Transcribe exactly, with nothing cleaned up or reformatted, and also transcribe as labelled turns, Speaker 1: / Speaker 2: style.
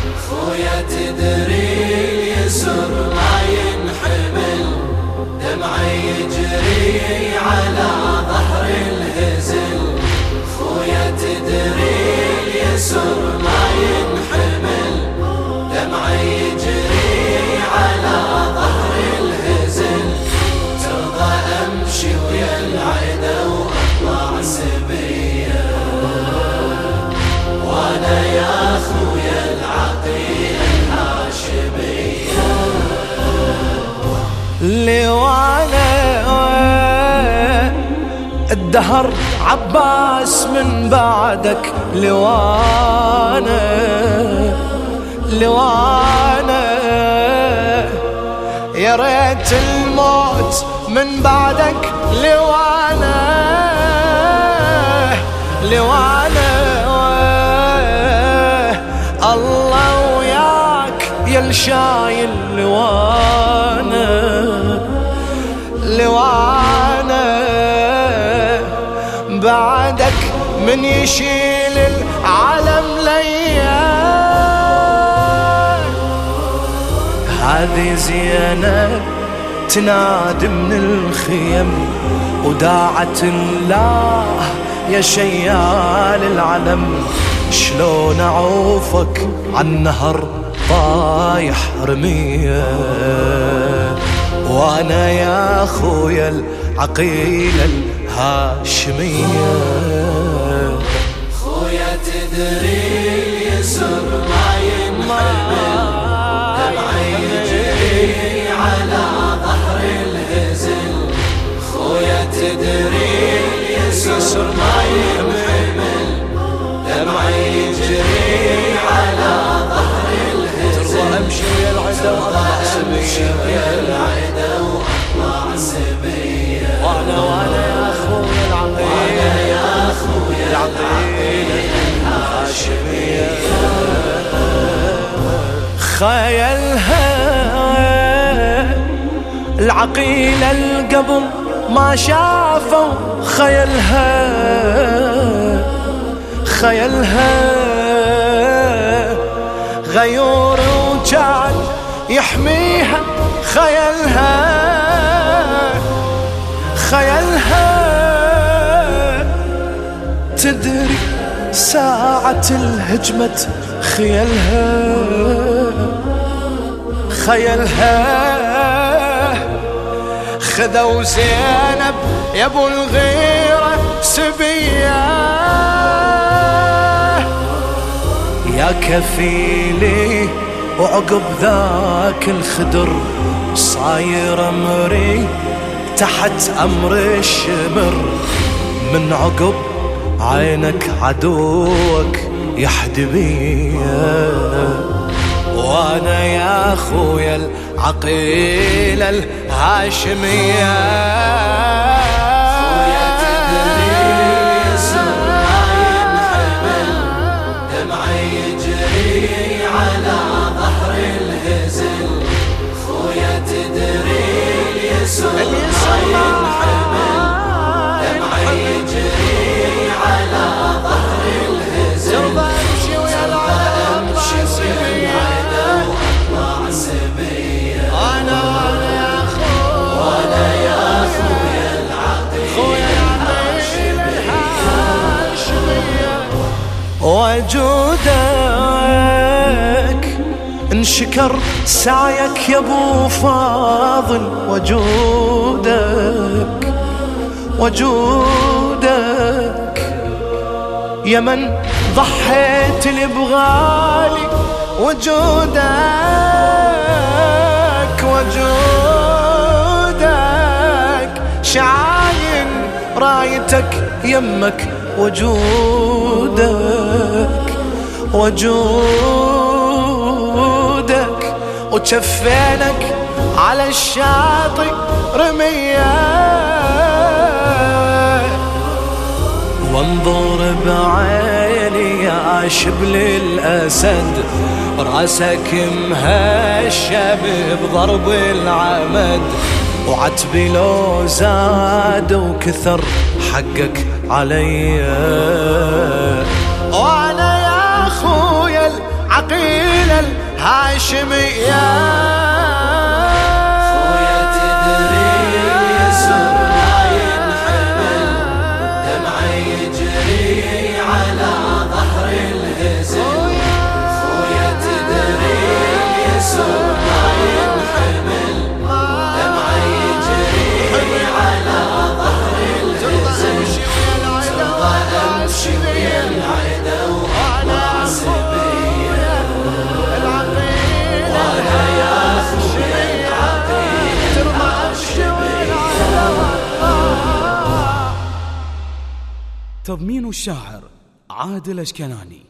Speaker 1: خويا تدري اليسر ما ينحمل، دمعي يجري على ظهر الهزل. خويا تدري اليسر ما ينحمل، دمعي يجري على ظهر الهزل. ترضى امشي ويا العدا واطلع سبيه، وانا يا خويا العقيل الهاشميه.
Speaker 2: لوانا الدهر عباس من بعدك، لوانا لوانا يا ريت الموت من بعدك، لوانا لوانا الله وياك يا الشايل، لوانا لوانا بعدك من يشيل العالم ليا. هذه زينب تنادي من الخيم، وداعت الله يا شيال العلم. شلون اعوفك عالنهر طايح رميه، وانا يا خويا العقيل الهاشميه.
Speaker 1: خويا تدري اليسر ما ينحمل، دمعي يجري على ظهر الهزل. خويا تدري اليسر ما ينحمل، دمعي يجري على ظهر الهزل.
Speaker 2: ترضى امشي ويا العدا واطلع
Speaker 1: سبيه،
Speaker 2: وانا وانا يا خويا العقيل،
Speaker 1: وانا يا خويا
Speaker 2: العقيل الهاشميه. خيلها العقيل القبل ما شافوا، خيلها خيلها غيور وجان يحميها، خيلها خيلها تدري ساعة الهجمة، خيلها خيلها خذوا زينب يا ابو الغيرة سبيه. يا كفيلي وعقب ذاك الخدر، صاير امري تحت امر الشمر. من عقب عينك عدوك يحدبيه، وانا يا خويا العقيل الهاشميه.
Speaker 1: خويا تدري اليسر ما ينحمل، دمعي يجري على ظهر الهزل. خويا تدري اليسر ما ينحمل، دمعي يجري على ظهر الهزل.
Speaker 2: ترضى امشي ويا العدا
Speaker 1: واطلع سبيه،
Speaker 2: انا وانا يا خويا،
Speaker 1: وانا يا خويا العقيل
Speaker 2: خويا العقيل الهاشميه. وجودك انشكر سعيك يا ابو فاضل، وجودك وجودك يا من ضحيت لي بغالي، وجودك وجودك شعاين رايتك يمك، وجودك وجودك وجفينك على الشاطئ رميه. وانظر بعيني يا شبل الأسد، راسك مهشم بضرب العمد، وعتبي لو زاد وكثر حقك علي. وانا يا خويا العقيلة الهاشمية.
Speaker 1: خويا تدري يسر لا ينحمل دمعي يجري على ظهر الهزل. خويا تدري يسر لا ينحمل دمعي يجري على ظهر الهزل. ترضى امشي ويا العدا وعصبية وانا يا خويا العقيل
Speaker 3: تضمين الشاعر عادل أشكناني.